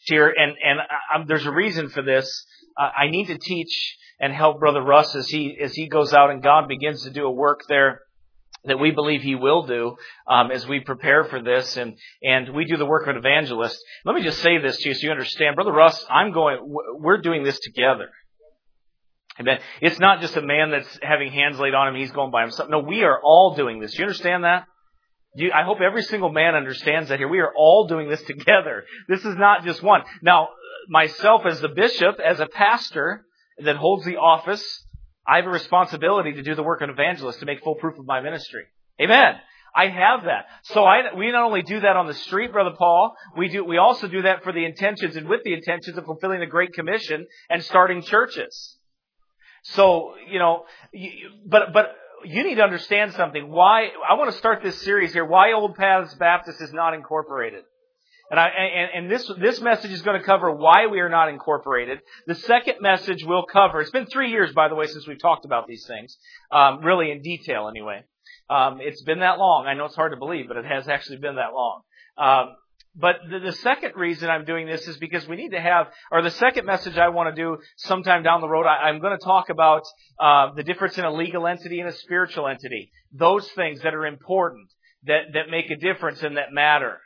here, and there's a reason for this. I need to teach and help Brother Russ as he goes out and God begins to do a work there that we believe He will do as we prepare for this, and we do the work of an evangelist. Let me just say this to you so you understand. Brother Russ, we're doing this together. Amen. It's not just a man that's having hands laid on him, he's going by himself. No, we are all doing this. You understand that? I hope every single man understands that here. We are all doing this together. This is not just one. Now, myself as the bishop, as a pastor that holds the office, I have a responsibility to do the work of an evangelist, to make full proof of my ministry. Amen. I have that. So we not only do that on the street, Brother Paul, we also do that for the intentions and with the intentions of fulfilling the Great Commission and starting churches. So, but you need to understand something. Why I want to start this series here. Why Old Paths Baptist is not incorporated. And this message is going to cover why we are not incorporated. The second message will cover, it's been 3 years, by the way, since we've talked about these things, really in detail anyway. It's been that long. I know it's hard to believe, but it has actually been that long. But the second reason I'm doing this is because we need to have, or the second message I want to do sometime down the road, I'm going to talk about the difference in a legal entity and a spiritual entity. Those things that are important, that make a difference and that matter.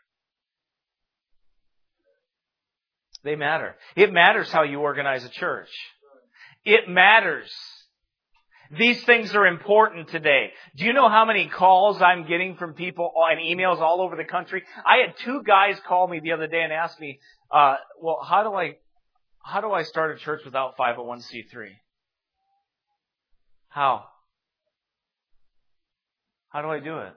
They matter. It matters how you organize a church. It matters. These things are important today. Do you know how many calls I'm getting from people and emails all over the country? I had 2 guys call me the other day and ask me, well, how do I start a church without 501c3? How? How do I do it?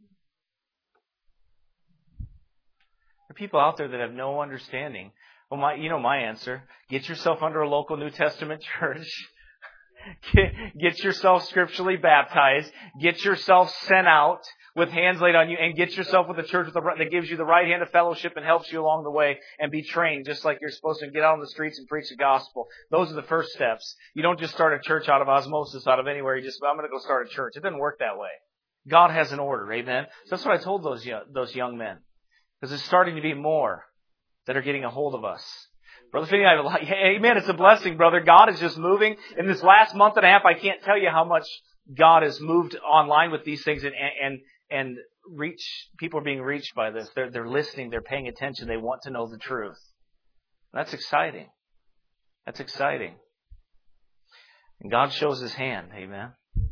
There are people out there that have no understanding. Well, my answer. Get yourself under a local New Testament church. Get yourself scripturally baptized. Get yourself sent out with hands laid on you, and get yourself with a church that gives you the right hand of fellowship and helps you along the way, and be trained just like you're supposed to. Get out on the streets and preach the gospel. Those are the first steps. You don't just start a church out of osmosis, out of anywhere. I'm going to go start a church. It doesn't work that way. God has an order. Amen. So that's what I told those young men, because there's starting to be more that are getting a hold of us. Brother Finney, amen. It's a blessing, brother. God is just moving. In this last month and a half, I can't tell you how much God has moved online with these things, and people are being reached by this. They're listening. They're paying attention. They want to know the truth. That's exciting. That's exciting. And God shows His hand. Amen.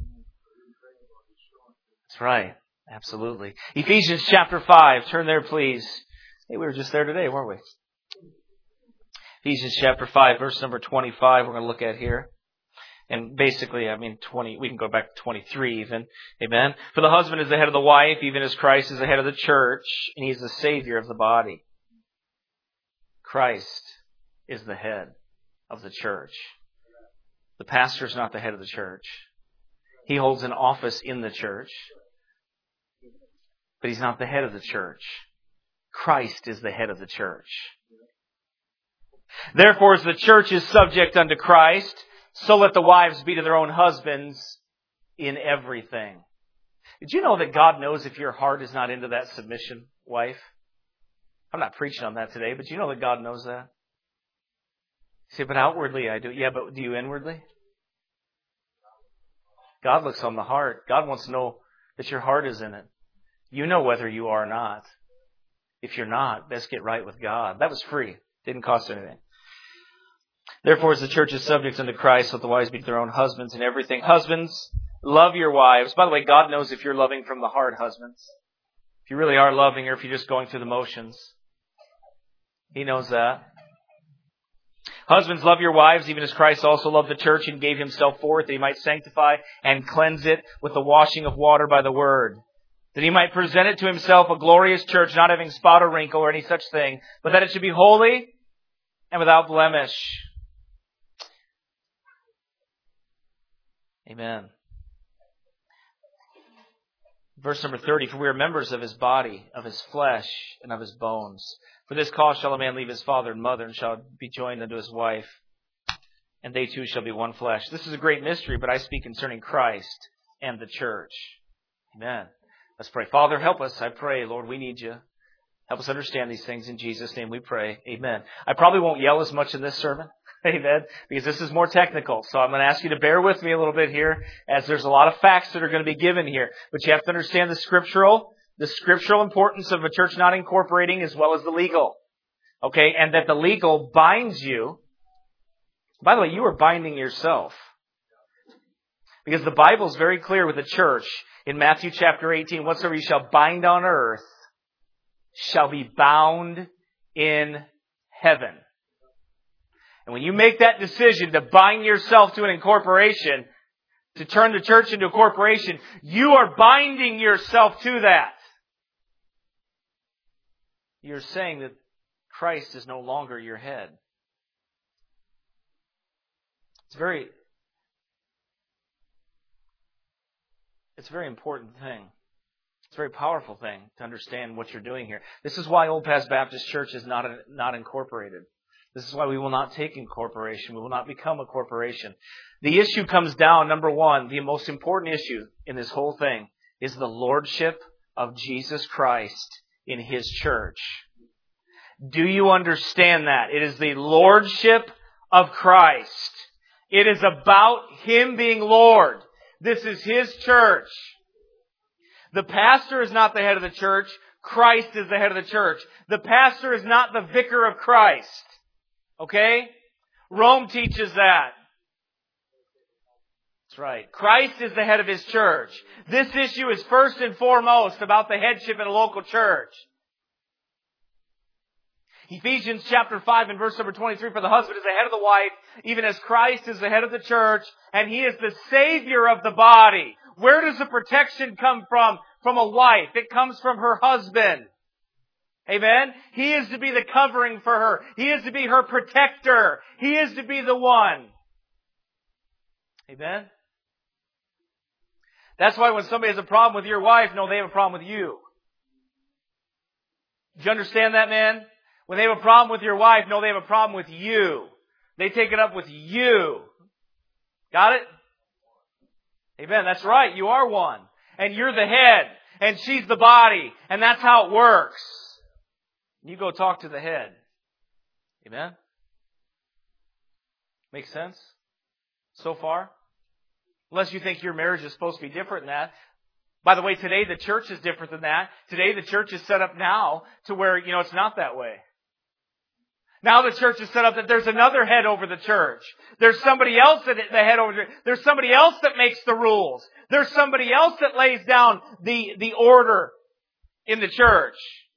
That's right. Absolutely. Ephesians chapter 5. Turn there, please. Hey, we were just there today, weren't we? Ephesians chapter 5, verse number 25, we're going to look at here. And basically, 20, we can go back to 23 even. Amen. For the husband is the head of the wife, even as Christ is the head of the church, and He's the Savior of the body. Christ is the head of the church. The pastor is not the head of the church. He holds an office in the church, but he's not the head of the church. Christ is the head of the church. Therefore, as the church is subject unto Christ, so let the wives be to their own husbands in everything. Did you know that God knows if your heart is not into that submission, wife? I'm not preaching on that today, but you know that God knows that? You say, but outwardly I do. Yeah, but do you inwardly? God looks on the heart. God wants to know that your heart is in it. You know whether you are or not. If you're not, let's get right with God. That was free. Didn't cost anything. Therefore, as the church is subject unto Christ, let the wives be to their own husbands in everything. Husbands, love your wives. By the way, God knows if you're loving from the heart, husbands. If you really are loving, or if you're just going through the motions. He knows that. Husbands, love your wives, even as Christ also loved the church and gave Himself for it, that He might sanctify and cleanse it with the washing of water by the word, that He might present it to Himself a glorious church, not having spot or wrinkle or any such thing, but that it should be holy and without blemish. Amen. Verse number 30, for we are members of His body, of His flesh, and of His bones. For this cause shall a man leave his father and mother, and shall be joined unto his wife, and they two shall be one flesh. This is a great mystery, but I speak concerning Christ and the church. Amen. Let's pray. Father, help us, I pray. Lord, we need You. Help us understand these things. In Jesus' name we pray. Amen. I probably won't yell as much in this sermon. Amen. Because this is more technical. So I'm going to ask you to bear with me a little bit here, as there's a lot of facts that are going to be given here. But you have to understand the scriptural importance of a church not incorporating as well as the legal. Okay? And that the legal binds you. By the way, you are binding yourself. Because the Bible is very clear with the church in Matthew chapter 18, whatsoever you shall bind on earth shall be bound in heaven. And when you make that decision to bind yourself to an incorporation, to turn the church into a corporation, you are binding yourself to that. You're saying that Christ is no longer your head. It's a very important thing. It's a very powerful thing to understand what you're doing here. This is why Old Paths Baptist Church is not incorporated. This is why we will not take incorporation. We will not become a corporation. The issue comes down, number one, the most important issue in this whole thing is the lordship of Jesus Christ in His church. Do you understand that? It is the lordship of Christ. It is about Him being Lord. This is His church. The pastor is not the head of the church. Christ is the head of the church. The pastor is not the vicar of Christ. Okay? Rome teaches that. That's right. Christ is the head of His church. This issue is first and foremost about the headship in a local church. Ephesians chapter 5 and verse number 23, for the husband is the head of the wife, even as Christ is the head of the church, and He is the Savior of the body. Where does the protection come from? From a wife. It comes from her husband. Amen? He is to be the covering for her. He is to be her protector. He is to be the one. Amen? That's why when somebody has a problem with your wife, no, they have a problem with you. Do you understand that, man? When they have a problem with your wife, no, they have a problem with you. They take it up with you. Got it? Amen. That's right. You are one. And you're the head. And she's the body. And that's how it works. You go talk to the head. Amen? Makes sense? So far? Unless you think your marriage is supposed to be different than that. By the way, today the church is different than that. Today the church is set up now to where, it's not that way. Now the church is set up that there's another head over the church. There's somebody else that the head over the church. There's somebody else that makes the rules. There's somebody else that lays down the order in the church.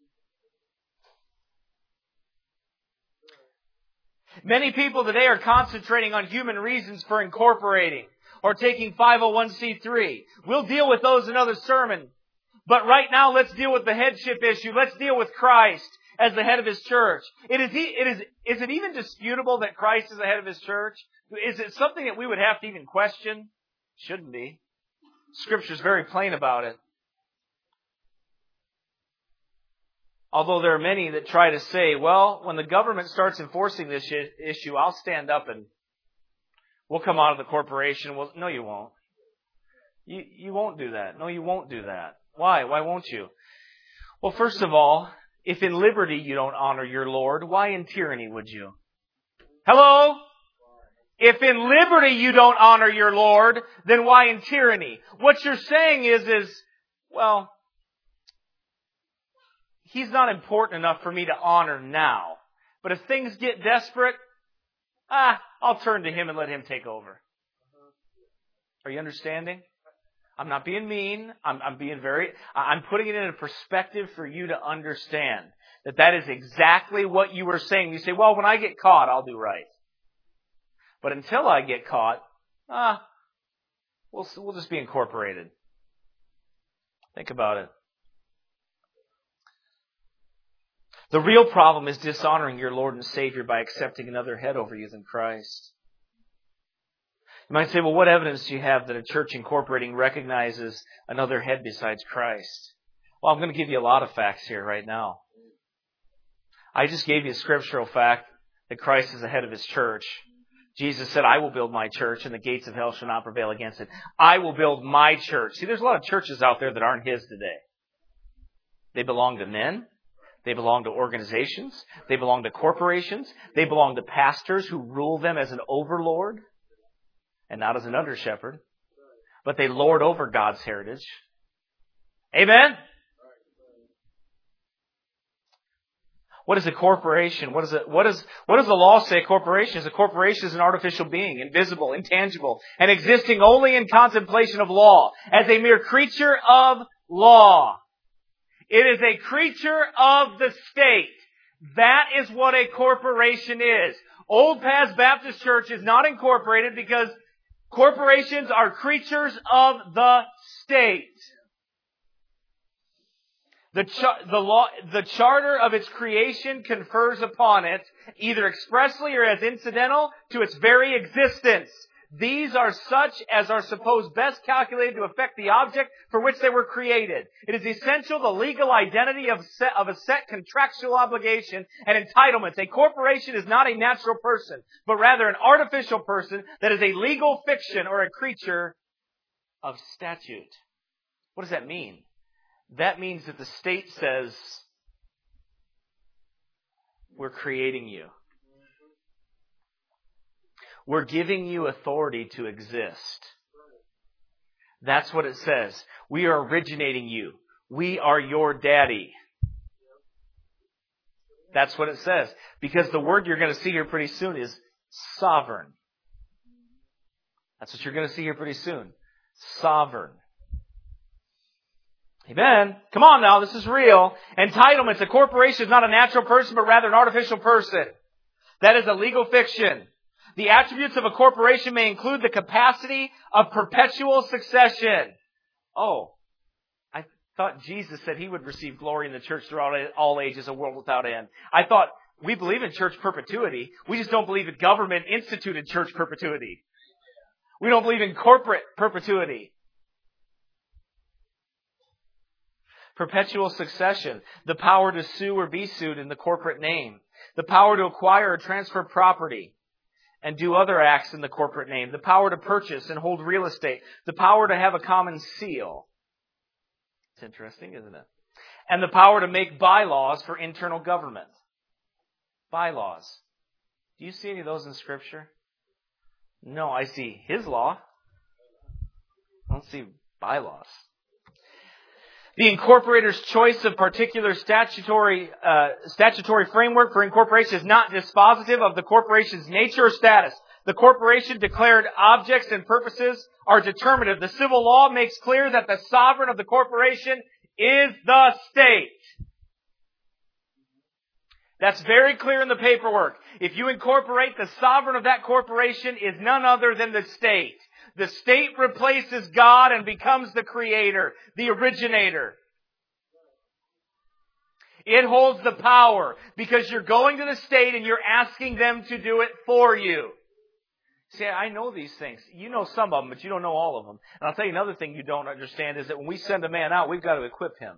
Many people today are concentrating on human reasons for incorporating or taking 501c3. We'll deal with those in another sermon. But right now, let's deal with the headship issue. Let's deal with Christ as the head of His church. Is it even disputable that Christ is the head of His church? Is it something that we would have to even question? Shouldn't be. Scripture's very plain about it. Although there are many that try to say, well, when the government starts enforcing this issue, I'll stand up and we'll come out of the corporation. Well, no, you won't. You won't do that. No, you won't do that. Why? Why won't you? Well, first of all, if in liberty you don't honor your Lord, why in tyranny would you? Hello? If in liberty you don't honor your Lord, then why in tyranny? What you're saying is, well, He's not important enough for me to honor now. But if things get desperate, I'll turn to Him and let Him take over. Are you understanding? I'm not being mean. I'm putting it in a perspective for you to understand that is exactly what you were saying. You say, well, when I get caught, I'll do right. But until I get caught, we'll just be incorporated. Think about it. The real problem is dishonoring your Lord and Savior by accepting another head over you than Christ. You might say, well, what evidence do you have that a church incorporating recognizes another head besides Christ? Well, I'm going to give you a lot of facts here right now. I just gave you a scriptural fact that Christ is the head of His church. Jesus said, I will build my church and the gates of hell shall not prevail against it. I will build my church. See, there's a lot of churches out there that aren't His today. They belong to men. They belong to organizations. They belong to corporations. They belong to pastors who rule them as an overlord and not as an under shepherd. But they lord over God's heritage. Amen? What is a corporation? What does the law say a corporation is? A corporation is an artificial being, invisible, intangible, and existing only in contemplation of law, as a mere creature of law. It is a creature of the state. That is what a corporation is. Old Paths Baptist Church is not incorporated because corporations are creatures of the state. The charter of its creation confers upon it, either expressly or as incidental, to its very existence. These are such as are supposed best calculated to affect the object for which they were created. It is essential the legal identity of a set contractual obligation and entitlements. A corporation is not a natural person, but rather an artificial person that is a legal fiction or a creature of statute. What does that mean? That means that the state says, we're creating you. We're giving you authority to exist. That's what it says. We are originating you. We are your daddy. That's what it says. Because the word you're going to see here pretty soon is sovereign. That's what you're going to see here pretty soon. Sovereign. Amen. Come on now, this is real. Entitlements. A corporation is not a natural person, but rather an artificial person. That is a legal fiction. The attributes of a corporation may include the capacity of perpetual succession. Oh, I thought Jesus said He would receive glory in the church throughout all ages, a world without end. I thought we believe in church perpetuity. We just don't believe in government instituted church perpetuity. We don't believe in corporate perpetuity. Perpetual succession. The power to sue or be sued in the corporate name. The power to acquire or transfer property and do other acts in the corporate name. The power to purchase and hold real estate. The power to have a common seal. It's interesting, isn't it? And the power to make bylaws for internal government. Bylaws. Do you see any of those in Scripture? No, I see His law. I don't see bylaws. The incorporator's choice of particular statutory framework for incorporation is not dispositive of the corporation's nature or status. The corporation declared objects and purposes are determinative. The civil law makes clear that the sovereign of the corporation is the state. That's very clear in the paperwork. If you incorporate, the sovereign of that corporation is none other than the state. The state replaces God and becomes the creator, the originator. It holds the power because you're going to the state and you're asking them to do it for you. See, I know these things. You know some of them, but you don't know all of them. And I'll tell you another thing you don't understand is that when we send a man out, we've got to equip him.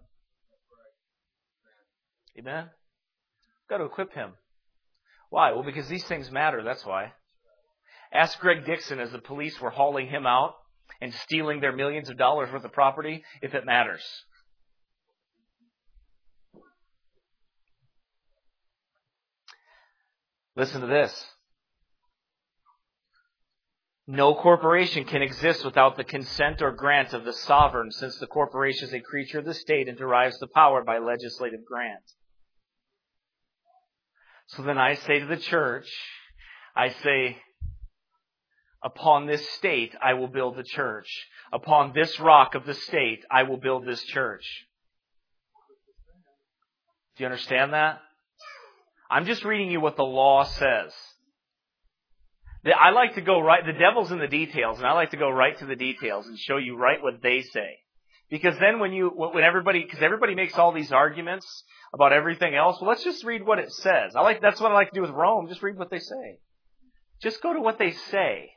Amen? We've got to equip him. Why? Well, because these things matter, that's why. Ask Greg Dixon as the police were hauling him out and stealing their millions of dollars worth of property if it matters. Listen to this. No corporation can exist without the consent or grant of the sovereign, since the corporation is a creature of the state and derives the power by legislative grant. So then I say to the church, I say, upon this state, I will build the church. Upon this rock of the state, I will build this church. Do you understand that? I'm just reading you what the law says. I like to go right, the devil's in the details, and I like to go right to the details and show you right what they say. Because then when everybody makes all these arguments about everything else, well, let's just read what it says. That's what I like to do with Rome, just read what they say. Just go to what they say.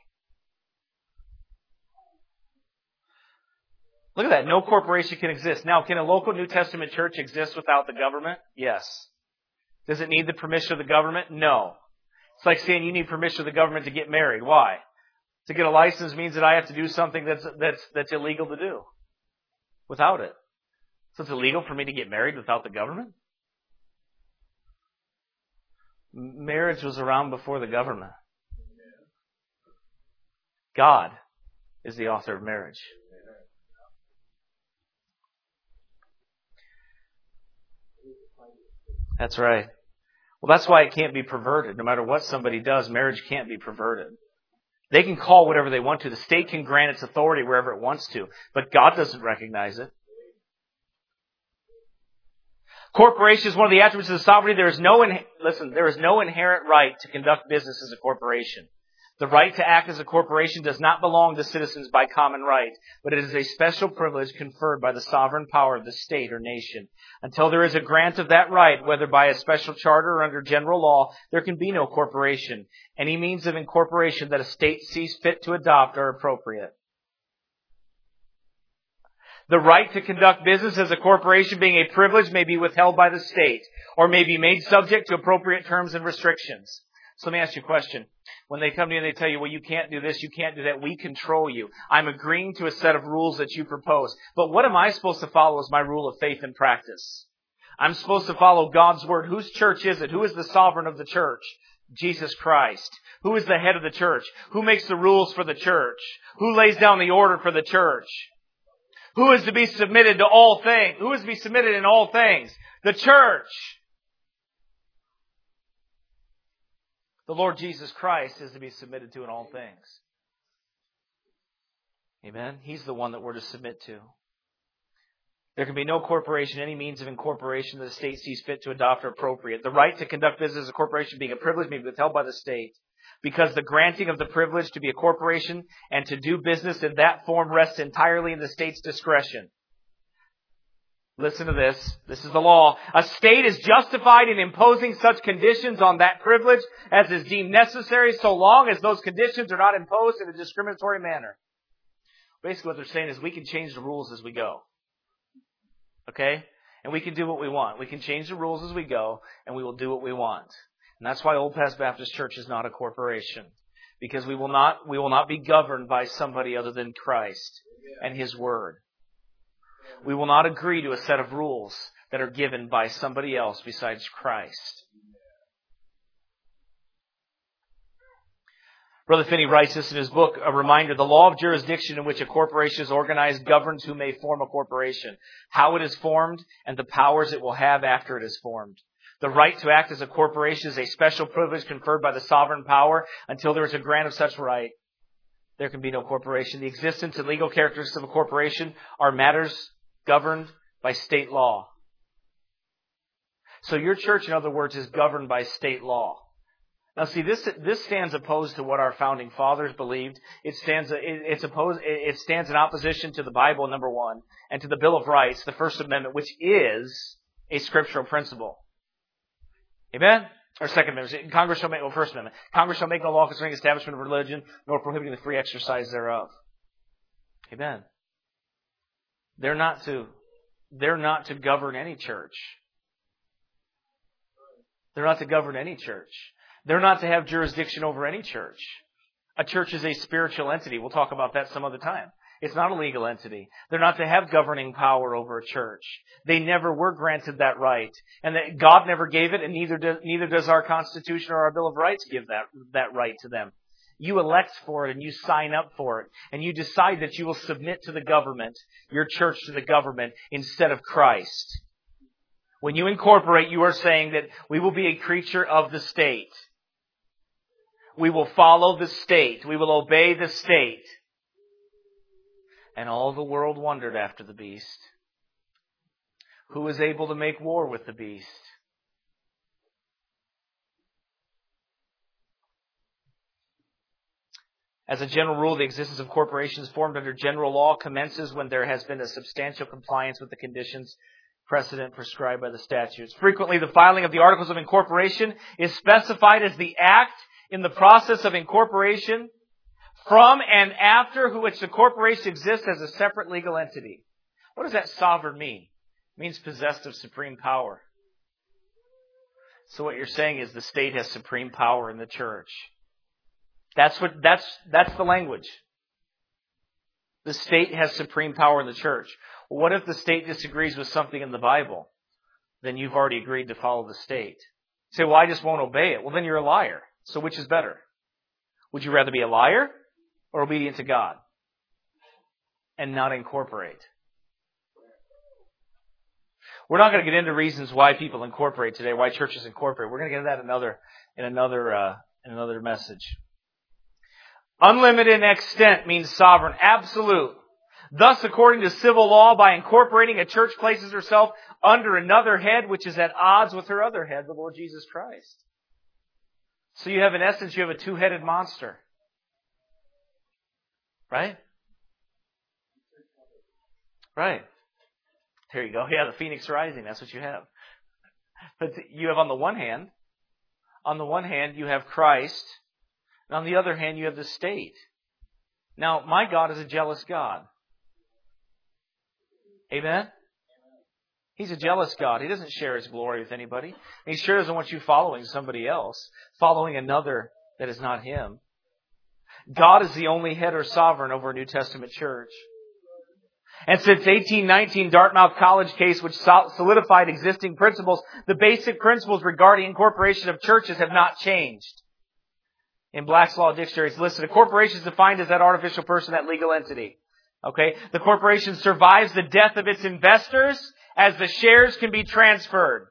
Look at that. No corporation can exist. Now, can a local New Testament church exist without the government? Yes. Does it need the permission of the government? No. It's like saying you need permission of the government to get married. Why? To get a license means that I have to do something that's illegal to do without it. So it's illegal for me to get married without the government? Marriage was around before the government. God is the author of marriage. That's right. Well, that's why it can't be perverted. No matter what somebody does, marriage can't be perverted. They can call whatever they want to. The state can grant its authority wherever it wants to, but God doesn't recognize it. Corporation is one of the attributes of the sovereignty. There is no inherent right to conduct business as a corporation. The right to act as a corporation does not belong to citizens by common right, but it is a special privilege conferred by the sovereign power of the state or nation. Until there is a grant of that right, whether by a special charter or under general law, there can be no corporation. Any means of incorporation that a state sees fit to adopt are appropriate. The right to conduct business as a corporation being a privilege may be withheld by the state or may be made subject to appropriate terms and restrictions. So let me ask you a question. When they come to you and they tell you, well, you can't do this, you can't do that, we control you. I'm agreeing to a set of rules that you propose. But what am I supposed to follow as my rule of faith and practice? I'm supposed to follow God's word. Whose church is it? Who is the sovereign of the church? Jesus Christ. Who is the head of the church? Who makes the rules for the church? Who lays down the order for the church? Who is to be submitted to all things? Who is to be submitted in all things? The church. The Lord Jesus Christ is to be submitted to in all things. Amen? He's the one that we're to submit to. There can be no corporation, any means of incorporation that the state sees fit to adopt or appropriate. The right to conduct business as a corporation being a privilege may be withheld by the state, because the granting of the privilege to be a corporation and to do business in that form rests entirely in the state's discretion. Listen to this. This is the law. A state is justified in imposing such conditions on that privilege as is deemed necessary, so long as those conditions are not imposed in a discriminatory manner. Basically what they're saying is we can change the rules as we go. Okay? And we can do what we want. We can change the rules as we go, and we will do what we want. And that's why Old Path Baptist Church is not a corporation. Because we will not be governed by somebody other than Christ and His Word. We will not agree to a set of rules that are given by somebody else besides Christ. Brother Finney writes this in his book, a reminder, the law of jurisdiction in which a corporation is organized governs who may form a corporation, how it is formed, and the powers it will have after it is formed. The right to act as a corporation is a special privilege conferred by the sovereign power. Until there is a grant of such right, there can be no corporation. The existence and legal characteristics of a corporation are matters governed by state law. So your church, in other words, is governed by state law. Now see, this stands opposed to what our founding fathers believed. It stands in opposition to the Bible, number one, and to the Bill of Rights, the First Amendment, which is a scriptural principle. Amen? Or Second Amendment. First Amendment. Congress shall make no law concerning establishment of religion, nor prohibiting the free exercise thereof. Amen. They're not to govern any church. They're not to govern any church. They're not to have jurisdiction over any church. A church is a spiritual entity. We'll talk about that some other time. It's not a legal entity. They're not to have governing power over a church. They never were granted that right. And that God never gave it, and neither does our Constitution or our Bill of Rights give that right to them. You elect for it and you sign up for it. And you decide that you will submit to the government, your church to the government, instead of Christ. When you incorporate, you are saying that we will be a creature of the state. We will follow the state. We will obey the state. And all the world wondered after the beast. Who was able to make war with the beast? As a general rule, the existence of corporations formed under general law commences when there has been a substantial compliance with the conditions precedent prescribed by the statutes. Frequently, the filing of the Articles of Incorporation is specified as the act in the process of incorporation from and after which the corporation exists as a separate legal entity. What does that sovereign mean? It means possessed of supreme power. So what you're saying is the state has supreme power in the church. That's the language. The state has supreme power in the church. Well, what if the state disagrees with something in the Bible? Then you've already agreed to follow the state. Say, well, I just won't obey it. Well, then you're a liar. So which is better? Would you rather be a liar or obedient to God and not incorporate? We're not going to get into reasons why people incorporate today, why churches incorporate. We're going to get into that in another message. Unlimited in extent means sovereign, absolute. Thus, according to civil law, by incorporating, a church places herself under another head which is at odds with her other head, the Lord Jesus Christ. So you have, in essence, you have a two-headed monster. Right? Right. There you go. Yeah, the phoenix rising. That's what you have. But you have on the one hand, you have Christ. And on the other hand, you have the state. Now, my God is a jealous God. Amen? He's a jealous God. He doesn't share His glory with anybody. He sure doesn't want you following somebody else, following another that is not Him. God is the only head or sovereign over a New Testament church. And since 1819 Dartmouth College case, which solidified existing principles, the basic principles regarding incorporation of churches have not changed. In Black's Law Dictionary, it's listed: a corporation is defined as that artificial person, that legal entity. Okay? The corporation survives the death of its investors as the shares can be transferred.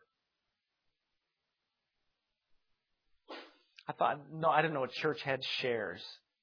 I didn't know a church had shares.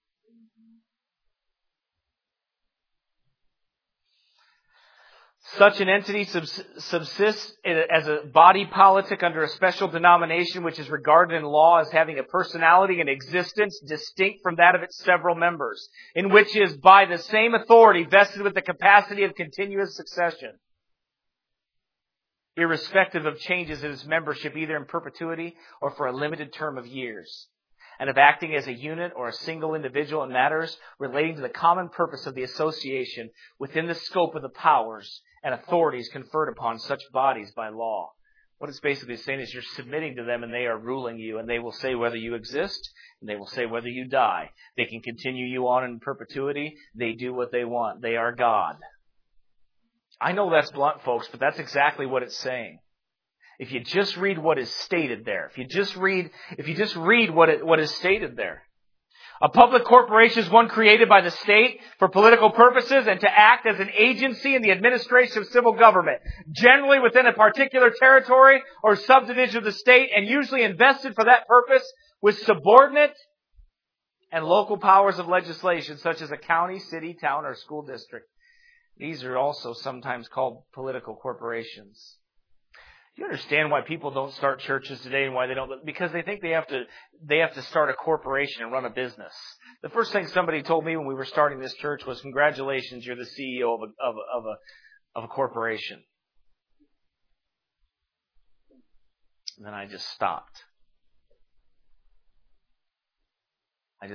Such an entity subsists as a body politic under a special denomination which is regarded in law as having a personality and existence distinct from that of its several members, in which is by the same authority vested with the capacity of continuous succession, irrespective of changes in its membership, either in perpetuity or for a limited term of years, and of acting as a unit or a single individual in matters relating to the common purpose of the association within the scope of the powers and authorities conferred upon such bodies by law. What it's basically saying is you're submitting to them and they are ruling you, and they will say whether you exist and they will say whether you die. They can continue you on in perpetuity. They do what they want. They are God. I know that's blunt, folks, but that's exactly what it's saying. If you just read what is stated there, if you just read what is stated there. A public corporation is one created by the state for political purposes and to act as an agency in the administration of civil government, generally within a particular territory or subdivision of the state, and usually invested for that purpose with subordinate and local powers of legislation, such as a county, city, town, or school district. These are also sometimes called political corporations. You understand why people don't start churches today and why they don't? Because they think they have to start a corporation and run a business. The first thing somebody told me when we were starting this church was, "Congratulations, you're the CEO of a corporation." And then I just stopped. And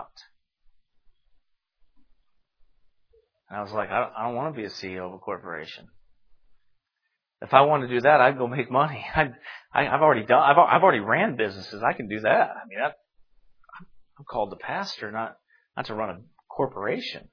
I was like, I don't want to be a CEO of a corporation. If I want to do that, I'd go make money. I've already ran businesses. I can do that. I mean, I'm called to pastor, not to run a corporation.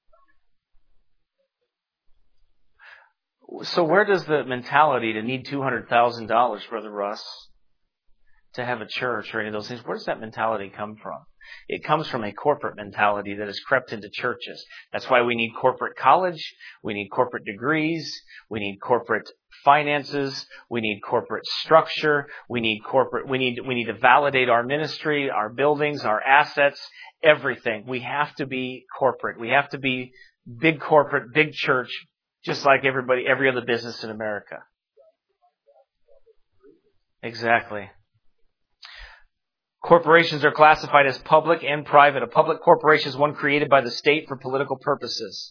So where does the mentality to need $200,000, Brother Russ, to have a church or any of those things, where does that mentality come from? It comes from a corporate mentality that has crept into churches. That's why we need corporate college. We need corporate degrees. We need corporate finances. We need corporate structure. We need to validate our ministry, our buildings, our assets, everything. We have to be corporate. We have to be big corporate, big church, just like every other business in America. Exactly. Corporations are classified as public and private. A public corporation is one created by the state for political purposes.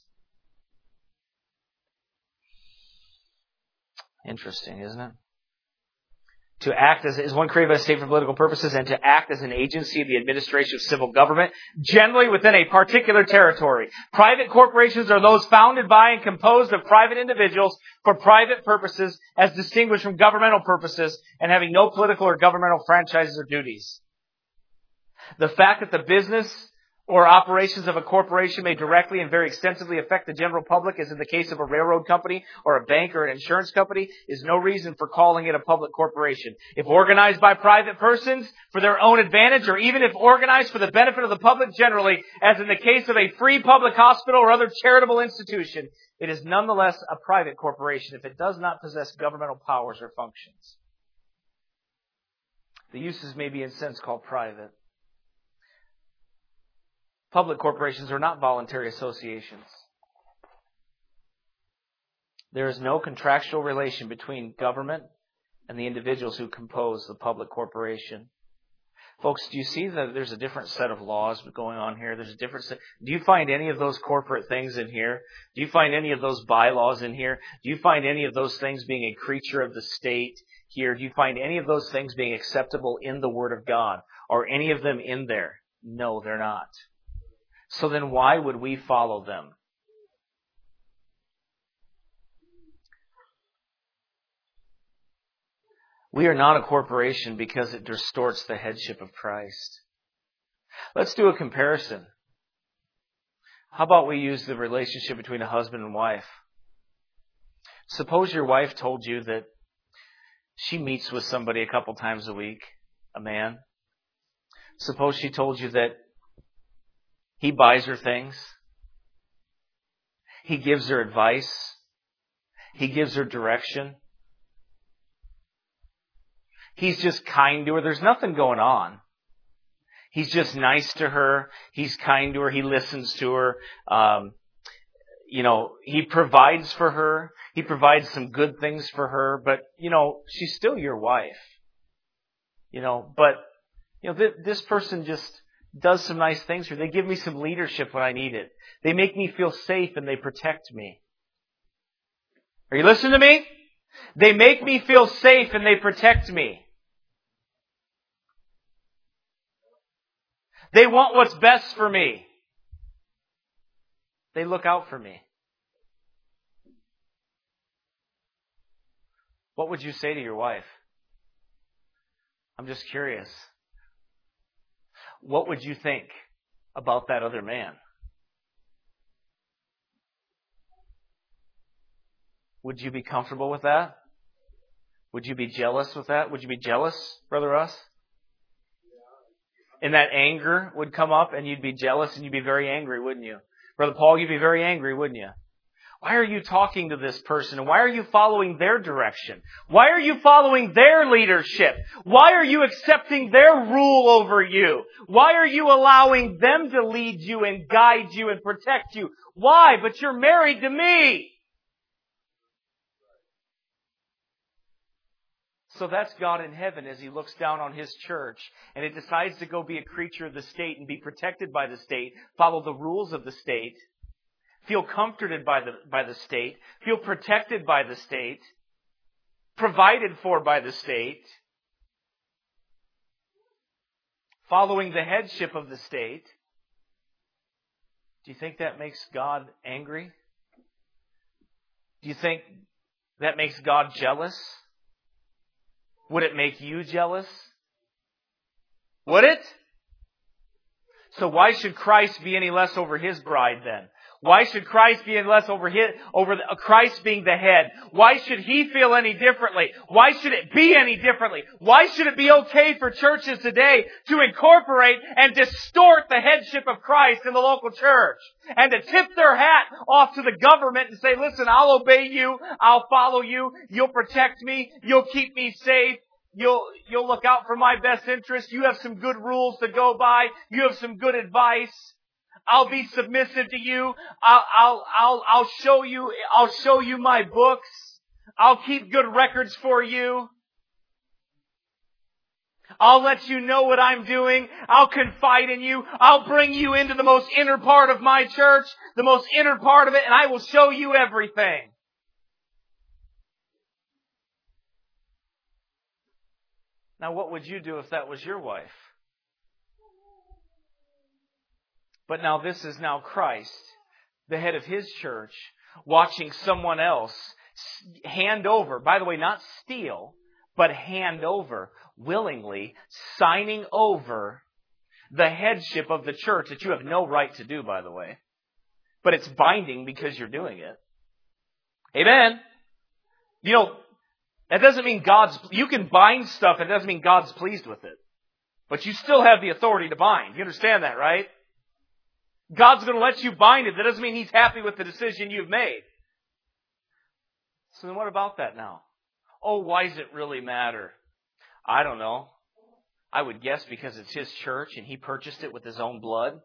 Interesting, isn't it? To act is one created by the state for political purposes and to act as an agency of the administration of civil government, generally within a particular territory. Private corporations are those founded by and composed of private individuals for private purposes as distinguished from governmental purposes and having no political or governmental franchises or duties. The fact that the business or operations of a corporation may directly and very extensively affect the general public, as in the case of a railroad company or a bank or an insurance company, is no reason for calling it a public corporation. If organized by private persons for their own advantage, or even if organized for the benefit of the public generally, as in the case of a free public hospital or other charitable institution, it is nonetheless a private corporation if it does not possess governmental powers or functions. The uses may be in sense called private. Public corporations are not voluntary associations. There is no contractual relation between government and the individuals who compose the public corporation. Folks, do you see that there's a different set of laws going on here? There's a different set. Do you find any of those corporate things in here? Do you find any of those bylaws in here? Do you find any of those things being a creature of the state here? Do you find any of those things being acceptable in the Word of God? Are any of them in there? No, they're not. So then why would we follow them? We are not a corporation because it distorts the headship of Christ. Let's do a comparison. How about we use the relationship between a husband and wife? Suppose your wife told you that she meets with somebody a couple times a week, a man. Suppose she told you that he buys her things. He gives her advice. He gives her direction. He's just kind to her. There's nothing going on. He's just nice to her. He's kind to her. He listens to her. He provides for her. He provides some good things for her. But, she's still your wife. This person just does some nice things for her. They give me some leadership when I need it. They make me feel safe and they protect me. Are you listening to me? They make me feel safe and they protect me. They want what's best for me. They look out for me. What would you say to your wife? I'm just curious. What would you think about that other man? Would you be comfortable with that? Would you be jealous with that? Would you be jealous, Brother Russ? And that anger would come up and you'd be jealous and you'd be very angry, wouldn't you? Brother Paul, you'd be very angry, wouldn't you? Why are you talking to this person? And why are you following their direction? Why are you following their leadership? Why are you accepting their rule over you? Why are you allowing them to lead you and guide you and protect you? Why? But you're married to me. So that's God in heaven as He looks down on His church and it decides to go be a creature of the state and be protected by the state, follow the rules of the state, feel comforted by the state, feel protected by the state, provided for by the state, following the headship of the state. Do you think that makes God angry? Do you think that makes God jealous? Would it make you jealous? Would it? So why should Christ be any less over His bride then? Why should Christ be any less over Christ being the head? Why should He feel any differently? Why should it be any differently? Why should it be okay for churches today to incorporate and distort the headship of Christ in the local church? And to tip their hat off to the government and say, listen, I'll obey you, I'll follow you, you'll protect me, you'll keep me safe. You'll look out for my best interest. You have some good rules to go by. You have some good advice. I'll be submissive to you. I'll show you my books. I'll keep good records for you. I'll let you know what I'm doing. I'll confide in you. I'll bring you into the most inner part of my church, the most inner part of it, and I will show you everything. Now, what would you do if that was your wife? But now this is now Christ, the head of His church, watching someone else hand over, by the way, not steal, but hand over, willingly signing over the headship of the church that you have no right to do, by the way. But it's binding because you're doing it. Amen? You know, that doesn't mean you can bind stuff, and it doesn't mean God's pleased with it. But you still have the authority to bind. You understand that, right? God's going to let you bind it. That doesn't mean He's happy with the decision you've made. So then what about that now? Oh, why does it really matter? I don't know. I would guess because it's His church and He purchased it with His own blood.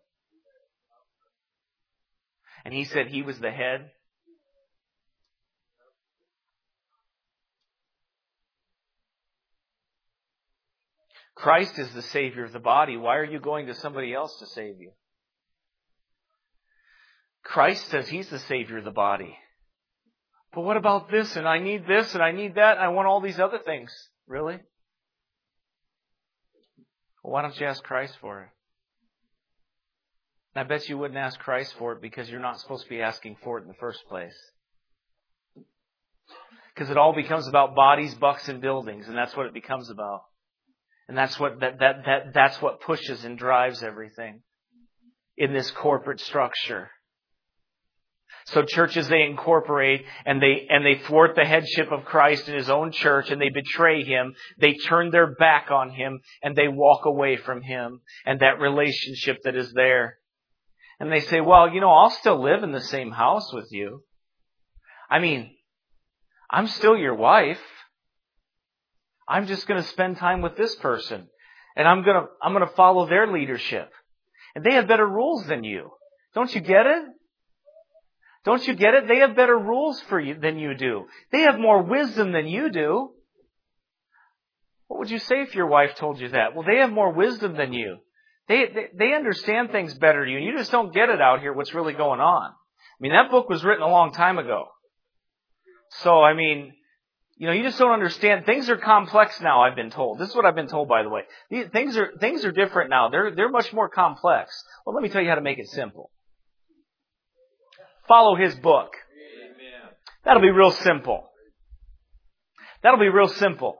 And He said He was the head. Christ is the Savior of the body. Why are you going to somebody else to save you? Christ says He's the Savior of the body. But what about this? And I need this and I need that. And I want all these other things. Really? Well, why don't you ask Christ for it? And I bet you wouldn't ask Christ for it because you're not supposed to be asking for it in the first place. Because it all becomes about bodies, bucks, and buildings. And that's what it becomes about. And that's what that's what pushes and drives everything in this corporate structure. So churches, they incorporate and they thwart the headship of Christ in His own church, and they betray Him. They turn their back on Him and they walk away from Him and that relationship that is there. And they say, well, you know, I'll still live in the same house with you. I mean, I'm still your wife. I'm just going to spend time with this person, and I'm going to follow their leadership. And they have better rules than you. Don't you get it? Don't you get it? They have better rules for you than you do. They have more wisdom than you do. What would you say if your wife told you that? Well, they have more wisdom than you. They understand things better than you, and you just don't get it out here what's really going on. I mean, that book was written a long time ago. So, I mean, you know, you just don't understand. Things are complex now, I've been told. This is what I've been told, by the way. Things are different now. They're much more complex. Well, let me tell you how to make it simple. Follow His book. Amen. That'll be real simple. That'll be real simple.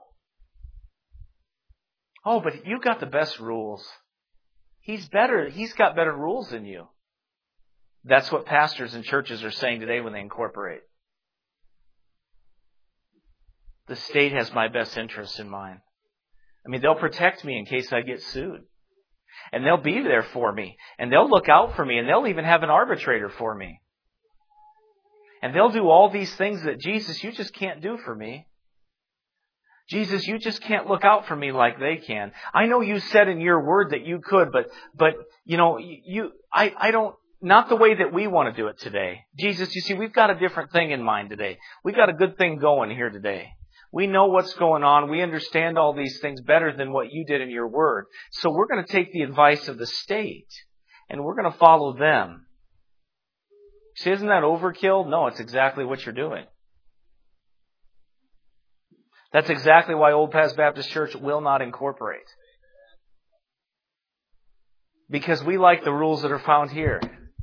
Oh, but you got the best rules. He's better. He's got better rules than you. That's what pastors and churches are saying today when they incorporate. The state has my best interests in mind. I mean, they'll protect me in case I get sued. And they'll be there for me. And they'll look out for me. And they'll even have an arbitrator for me. And they'll do all these things that, Jesus, you just can't do for me. Jesus, you just can't look out for me like they can. I know you said in your word that you could, but you know, I don't, not the way that we want to do it today. Jesus, you see, we've got a different thing in mind today. We've got a good thing going here today. We know what's going on. We understand all these things better than what you did in your word. So we're going to take the advice of the state and we're going to follow them. See, isn't that overkill? No, it's exactly what you're doing. That's exactly why Old Paths Baptist Church will not incorporate. Because we like the rules that are found here.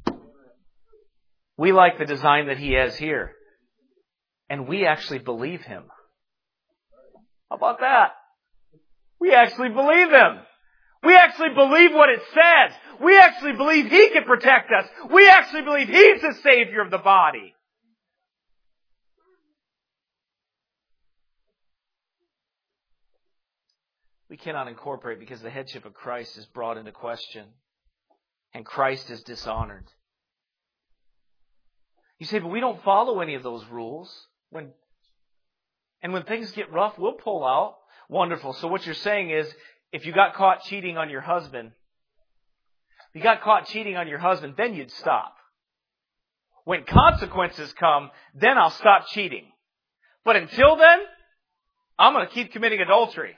We like the design that He has here. And we actually believe Him. How about that? We actually believe Him. We actually believe what it says. We actually believe He can protect us. We actually believe He's the Savior of the body. We cannot incorporate because the headship of Christ is brought into question. And Christ is dishonored. You say, but we don't follow any of those rules. When things get rough, we'll pull out. Wonderful. So what you're saying is, if you got caught cheating on your husband, then you'd stop. When consequences come, then I'll stop cheating. But until then, I'm going to keep committing adultery.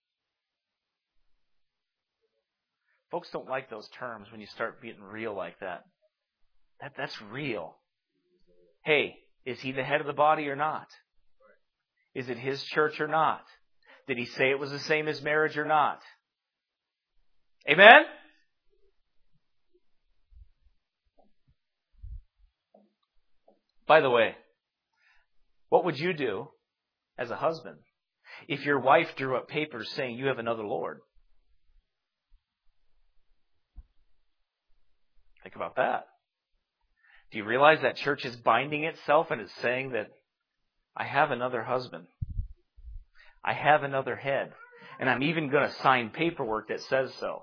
Folks don't like those terms when you start getting real like that. That's real. Hey, is he the head of the body or not? Is it his church or not? Did he say it was the same as marriage or not? Amen? By the way, what would you do as a husband if your wife drew up papers saying you have another Lord? Think about that. Do you realize that church is binding itself and is saying that I have another husband, I have another head, and I'm even going to sign paperwork that says so?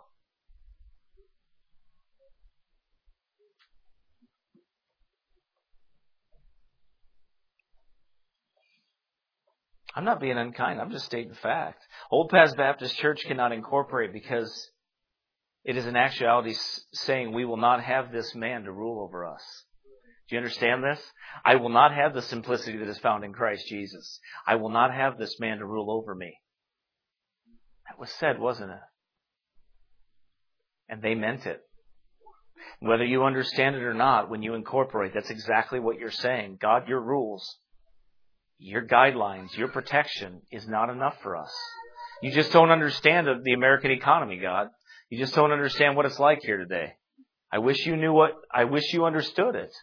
I'm not being unkind. I'm just stating fact. Old Paths Baptist Church cannot incorporate because it is in actuality saying we will not have this man to rule over us. Do you understand this? I will not have the simplicity that is found in Christ Jesus. I will not have this man to rule over me. That was said, wasn't it? And they meant it. Whether you understand it or not, when you incorporate, that's exactly what you're saying. God, your rules, your guidelines, your protection is not enough for us. You just don't understand the American economy, God. You just don't understand what it's like here today. I wish you understood it.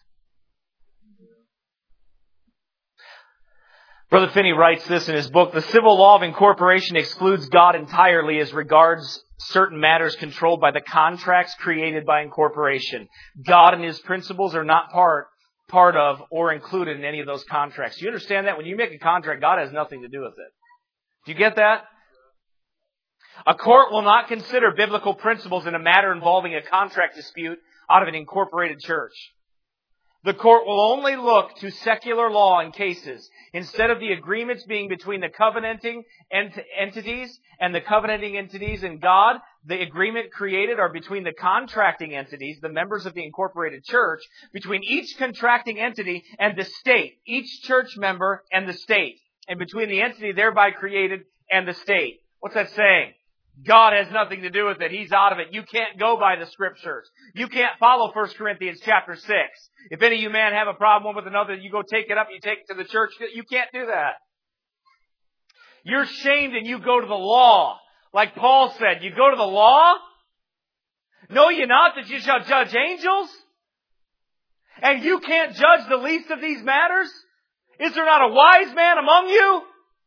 Brother Finney writes this in his book: the civil law of incorporation excludes God entirely as regards certain matters controlled by the contracts created by incorporation. God and His principles are not part of or included in any of those contracts. Do you understand that? When you make a contract, God has nothing to do with it. Do you get that? A court will not consider biblical principles in a matter involving a contract dispute out of an incorporated church. The court will only look to secular law in cases. Instead of the agreements being between the covenanting entities and the covenanting entities and God, the agreement created are between the contracting entities, the members of the incorporated church, between each contracting entity and the state, each church member and the state, and between the entity thereby created and the state. What's that saying? God has nothing to do with it. He's out of it. You can't go by the Scriptures. You can't follow 1 Corinthians chapter 6. If any of you men have a problem one with another, you go take it up, you take it to the church. You can't do that. You're shamed and you go to the law. Like Paul said, you go to the law? Know ye not that you shall judge angels? And you can't judge the least of these matters? Is there not a wise man among you?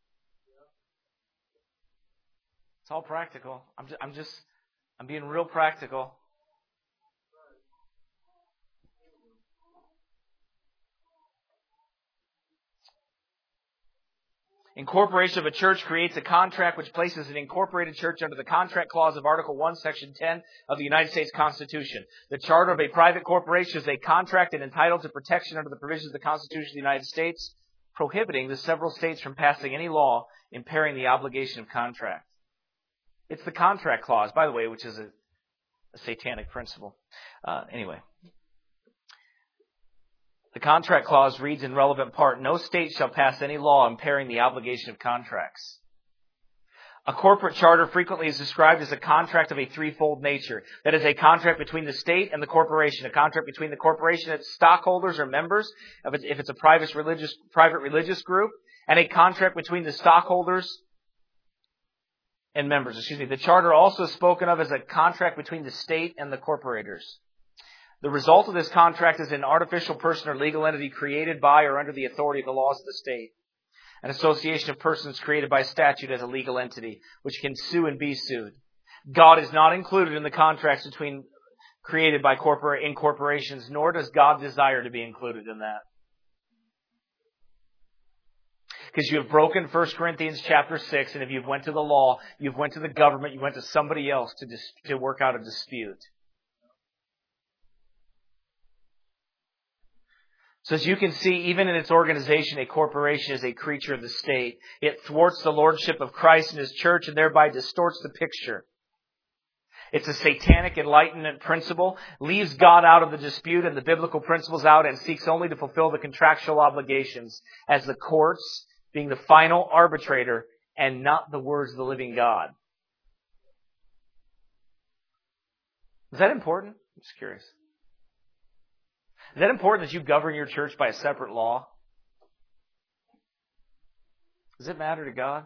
It's all practical. I'm being real practical. Incorporation of a church creates a contract which places an incorporated church under the contract clause of Article 1, Section 10 of the United States Constitution. The charter of a private corporation is a contract and entitled to protection under the provisions of the Constitution of the United States, prohibiting the several states from passing any law impairing the obligation of contract. It's the contract clause, by the way, which is a satanic principle. Anyway. The contract clause reads in relevant part, no state shall pass any law impairing the obligation of contracts. A corporate charter frequently is described as a contract of a threefold nature. That is a contract between the state and the corporation, a contract between the corporation and its stockholders or members, if it's a private religious group, and a contract between the stockholders and members. The charter also is spoken of as a contract between the state and the corporators. The result of this contract is an artificial person or legal entity created by or under the authority of the laws of the state. An association of persons created by statute as a legal entity, which can sue and be sued. God is not included in the contracts created by corporations, nor does God desire to be included in that. Because you have broken 1 Corinthians chapter 6, and if you've went to the law, you've went to the government, you went to somebody else to work out a dispute. So as you can see, even in its organization, a corporation is a creature of the state. It thwarts the lordship of Christ and His church and thereby distorts the picture. It's a satanic enlightenment principle, leaves God out of the dispute and the biblical principles out, and seeks only to fulfill the contractual obligations as the courts being the final arbitrator and not the words of the living God. Is that important? I'm just curious. Is that important that you govern your church by a separate law? Does it matter to God?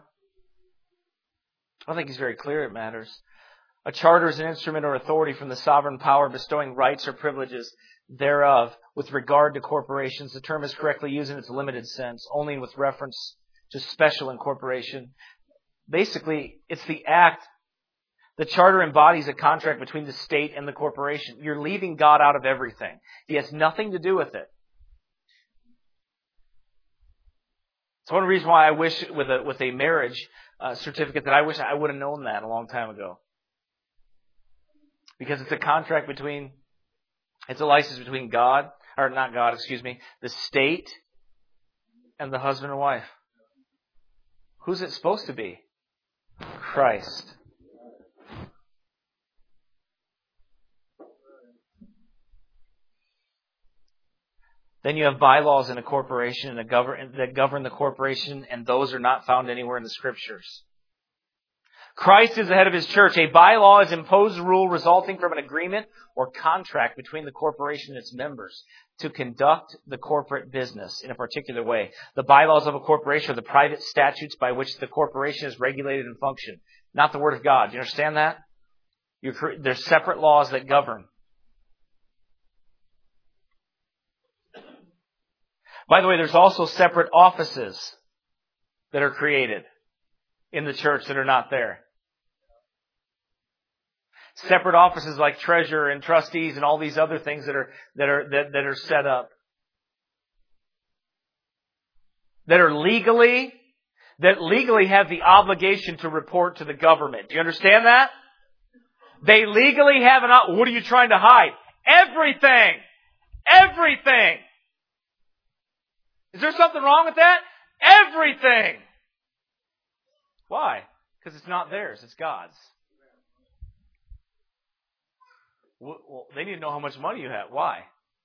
I think He's very clear it matters. A charter is an instrument or authority from the sovereign power bestowing rights or privileges thereof with regard to corporations. The term is correctly used in its limited sense, only with reference to special incorporation. Basically, it's the act The charter embodies a contract between the state and the corporation. You're leaving God out of everything. He has nothing to do with it. It's one reason why I wish with a marriage certificate that I wish I would have known that a long time ago. Because it's a contract it's a license between the state and the husband and wife. Who's it supposed to be? Christ. Then you have bylaws in a corporation that govern the corporation, and those are not found anywhere in the Scriptures. Christ is the head of His church. A bylaw is imposed rule resulting from an agreement or contract between the corporation and its members to conduct the corporate business in a particular way. The bylaws of a corporation are the private statutes by which the corporation is regulated and function, not the Word of God. Do you understand that? There's separate laws that govern. By the way, there's also separate offices that are created in the church that are not there. Separate offices like treasurer and trustees and all these other things that are set up. That legally have the obligation to report to the government. Do you understand that? They legally have what are you trying to hide? Everything! Everything! Is there something wrong with that? Everything! Why? Because it's not theirs, it's God's. Well, they need to know how much money you have. Why?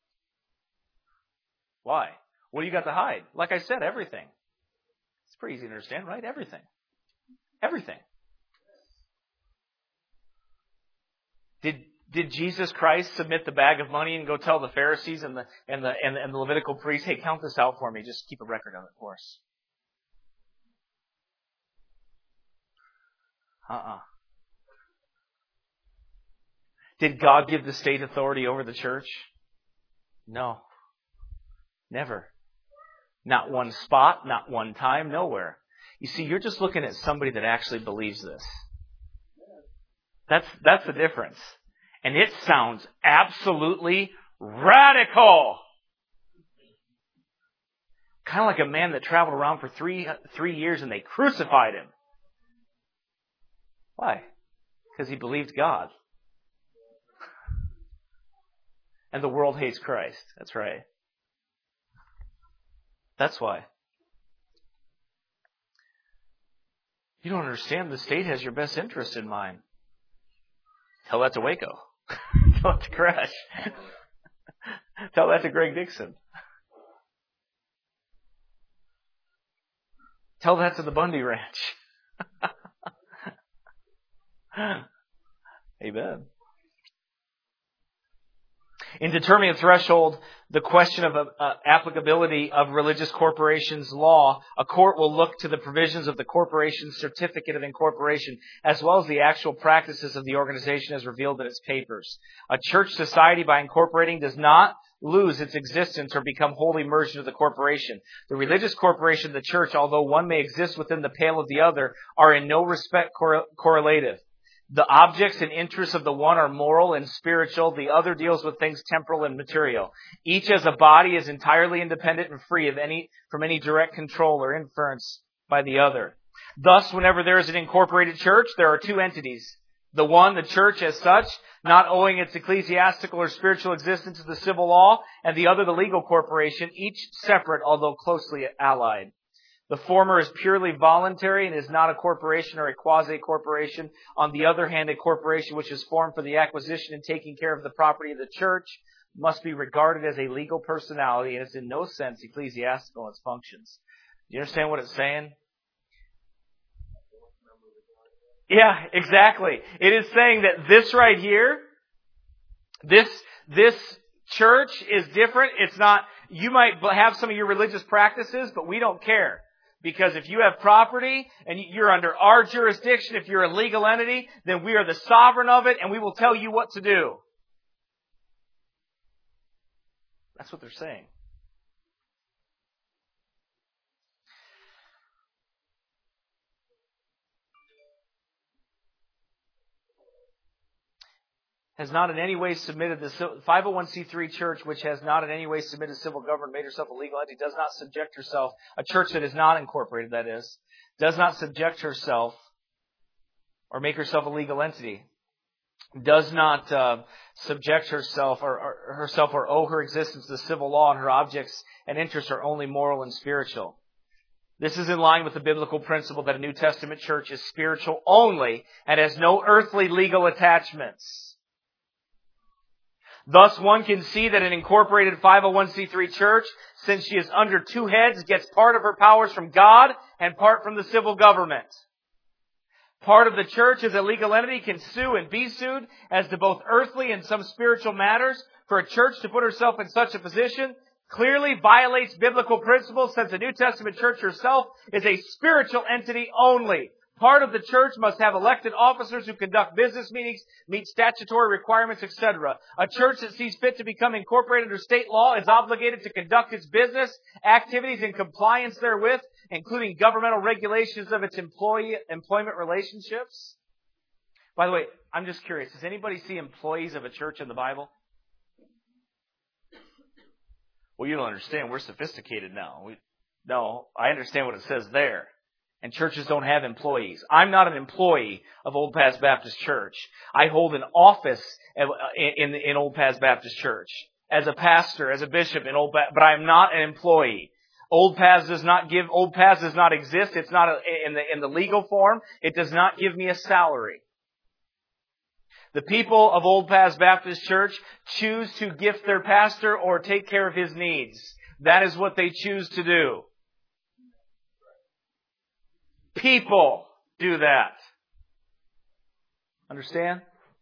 Why? What do you got to hide? Like I said, everything. It's pretty easy to understand, right? Everything. Everything. Did Jesus Christ submit the bag of money and go tell the Pharisees and the Levitical priests, hey, count this out for me, just keep a record of it for us? Did God give the state authority over the church? No. Never. Not one spot, not one time, nowhere. You see, you're just looking at somebody that actually believes this. That's the difference. And it sounds absolutely radical. Kind of like a man that traveled around for three years and they crucified him. Why? Because he believed God. And the world hates Christ. That's right. That's why. You don't understand. The state has your best interest in mind. Tell that to Waco. Tell that to Crash. Tell that to Greg Dixon. Tell that to the Bundy Ranch. Amen. In determining the threshold, the question of applicability of religious corporations law, a court will look to the provisions of the corporation's certificate of incorporation, as well as the actual practices of the organization as revealed in its papers. A church society, by incorporating, does not lose its existence or become wholly merged into the corporation. The religious corporation of the church, although one may exist within the pale of the other, are in no respect correlative. The objects and interests of the one are moral and spiritual. The other deals with things temporal and material. Each as a body is entirely independent and free from any direct control or inference by the other. Thus, whenever there is an incorporated church, there are two entities. The one, the church as such, not owing its ecclesiastical or spiritual existence to the civil law, and the other, the legal corporation, each separate although closely allied. The former is purely voluntary and is not a corporation or a quasi-corporation. On the other hand, a corporation which is formed for the acquisition and taking care of the property of the church must be regarded as a legal personality and is in no sense ecclesiastical in its functions. Do you understand what it's saying? Yeah, exactly. It is saying that this right here, this church is different. It's not, you might have some of your religious practices, but we don't care. Because if you have property and you're under our jurisdiction, if you're a legal entity, then we are the sovereign of it and we will tell you what to do. That's what they're saying. has not in any way submitted the 501c3 church, which has not in any way submitted to civil government, made herself a legal entity, does not subject herself, a church that is not incorporated, that is, does not subject herself or make herself a legal entity, does not subject herself or owe her existence to civil law, and her objects and interests are only moral and spiritual. This is in line with the biblical principle that a New Testament church is spiritual only and has no earthly legal attachments. Thus, one can see that an incorporated 501c3 church, since she is under two heads, gets part of her powers from God and part from the civil government. Part of the church as a legal entity can sue and be sued as to both earthly and some spiritual matters. For a church to put herself in such a position clearly violates biblical principles, since the New Testament church herself is a spiritual entity only. Part of the church must have elected officers who conduct business meetings, meet statutory requirements, etc. A church that sees fit to become incorporated under state law is obligated to conduct its business activities in compliance therewith, including governmental regulations of its employment relationships. By the way, I'm just curious, does anybody see employees of a church in the Bible? Well, you don't understand. We're sophisticated now. No, I understand what it says there. And churches don't have employees. I'm not an employee of Old Paths Baptist Church. I hold an office in Old Paths Baptist Church as a pastor, as a bishop in Old Paths, but I'm not an employee. Old Paths does not exist. It's not in the legal form. It does not give me a salary. The people of Old Paths Baptist Church choose to gift their pastor or take care of his needs. That is what they choose to do. People do that. Understand?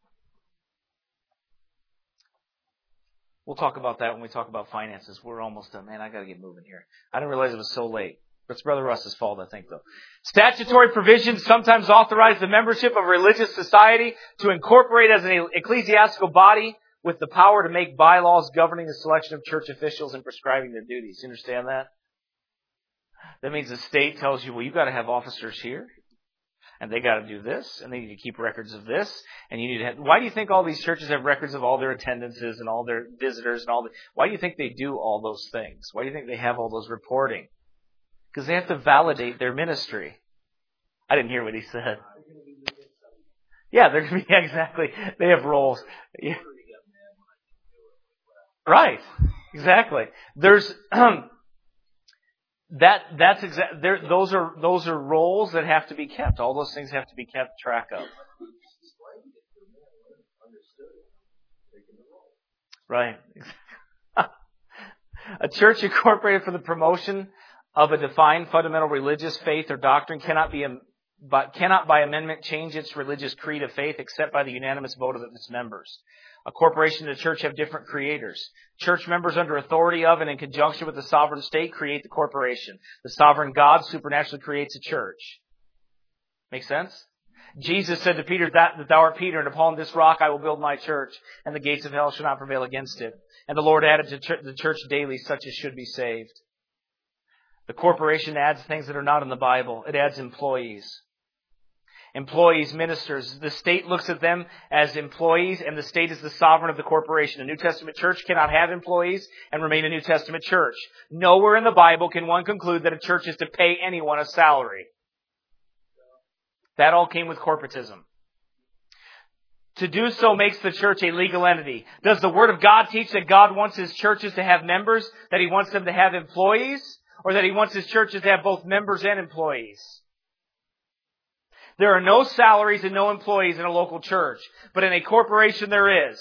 We'll talk about that when we talk about finances. We're almost done. Man, I got to get moving here. I didn't realize it was so late. It's Brother Russ's fault, I think, though. Statutory provisions sometimes authorize the membership of a religious society to incorporate as an ecclesiastical body with the power to make bylaws governing the selection of church officials and prescribing their duties. You understand that? That means the state tells you, well, you've got to have officers here, and they got to do this, and they need to keep records of this, and you need to have... Why do you think all these churches have records of all their attendances and all their visitors and all the... Why do you think they do all those things? Why do you think they have all those reporting? Because they have to validate their ministry. I didn't hear what he said. Yeah, they're going to be exactly... They have roles. Yeah. Right. Exactly. There's... Those are roles that have to be kept. All those things have to be kept track of. Right. A church incorporated for the promotion of a defined fundamental religious faith or doctrine cannot by amendment change its religious creed of faith except by the unanimous vote of its members. A corporation and a church have different creators. Church members under authority of and in conjunction with the sovereign state create the corporation. The sovereign God supernaturally creates a church. Make sense? Jesus said to Peter, that thou art Peter, and upon this rock I will build my church, and the gates of hell shall not prevail against it. And the Lord added to the church daily such as should be saved. The corporation adds things that are not in the Bible. It adds employees. Employees, ministers. The state looks at them as employees, and the state is the sovereign of the corporation. A New Testament church cannot have employees and remain a New Testament church. Nowhere in the Bible can one conclude that a church is to pay anyone a salary. That all came with corporatism. To do so makes the church a legal entity. Does the Word of God teach that God wants His churches to have members, that He wants them to have employees, or that He wants His churches to have both members and employees? There are no salaries and no employees in a local church, but in a corporation there is.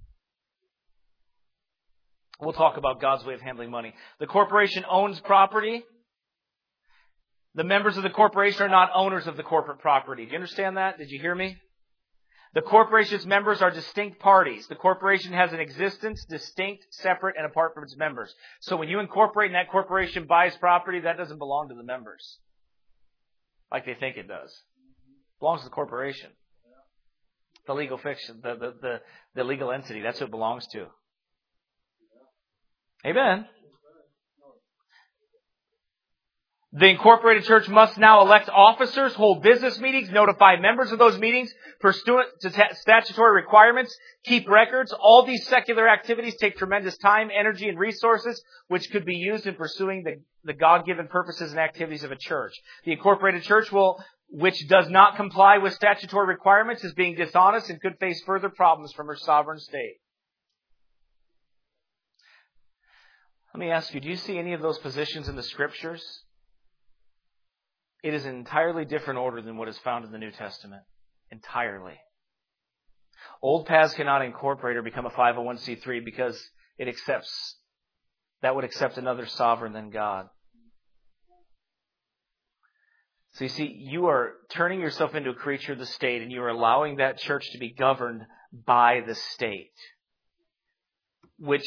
We'll talk about God's way of handling money. The corporation owns property. The members of the corporation are not owners of the corporate property. Do you understand that? Did you hear me? The corporation's members are distinct parties. The corporation has an existence distinct, separate, and apart from its members. So when you incorporate and that corporation buys property, that doesn't belong to the members like they think it does. It belongs to the corporation. The legal fiction, the legal entity, that's who it belongs to. Amen. The incorporated church must now elect officers, hold business meetings, notify members of those meetings pursuant to statutory requirements, keep records. All these secular activities take tremendous time, energy, and resources, which could be used in pursuing the God-given purposes and activities of a church. The incorporated church which does not comply with statutory requirements, is being dishonest and could face further problems from her sovereign state. Let me ask you, do you see any of those positions in the Scriptures? It is an entirely different order than what is found in the New Testament. Entirely. Old Paths cannot incorporate or become a 501c3 because that would accept another sovereign than God. So you see, you are turning yourself into a creature of the state, and you are allowing that church to be governed by the state, which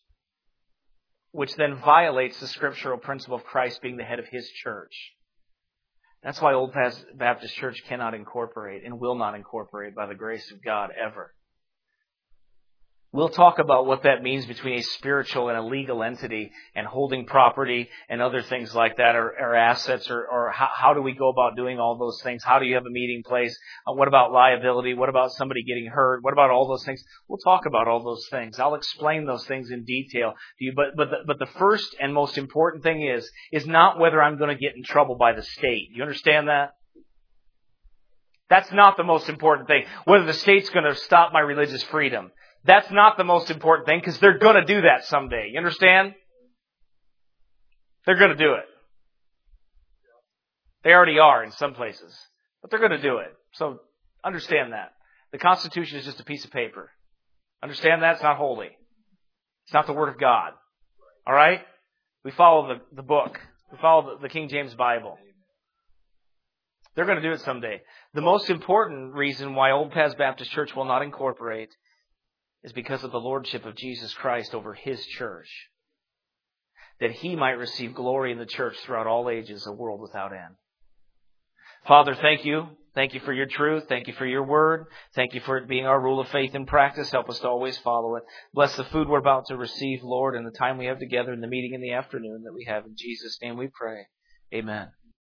then violates the scriptural principle of Christ being the head of His church. That's why Old Paths Baptist Church cannot incorporate and will not incorporate by the grace of God ever. We'll talk about what that means between a spiritual and a legal entity and holding property and other things like that, or assets, or how do we go about doing all those things? How do you have a meeting place? What about liability? What about somebody getting hurt? What about all those things? We'll talk about all those things. I'll explain those things in detail to you. But the first and most important thing is not whether I'm going to get in trouble by the state. You understand that? That's not the most important thing. Whether the state's going to stop my religious freedom. That's not the most important thing, because they're going to do that someday. You understand? They're going to do it. They already are in some places. But they're going to do it. So understand that. The Constitution is just a piece of paper. Understand that? It's not holy. It's not the Word of God. All right? We follow the book. We follow the King James Bible. They're going to do it someday. The most important reason why Old Paths Baptist Church will not incorporate is because of the lordship of Jesus Christ over His church, that He might receive glory in the church throughout all ages, a world without end. Father, thank you. Thank you for your truth. Thank you for your word. Thank you for it being our rule of faith and practice. Help us to always follow it. Bless the food we're about to receive, Lord, and the time we have together in the meeting in the afternoon that we have. In Jesus' name we pray. Amen.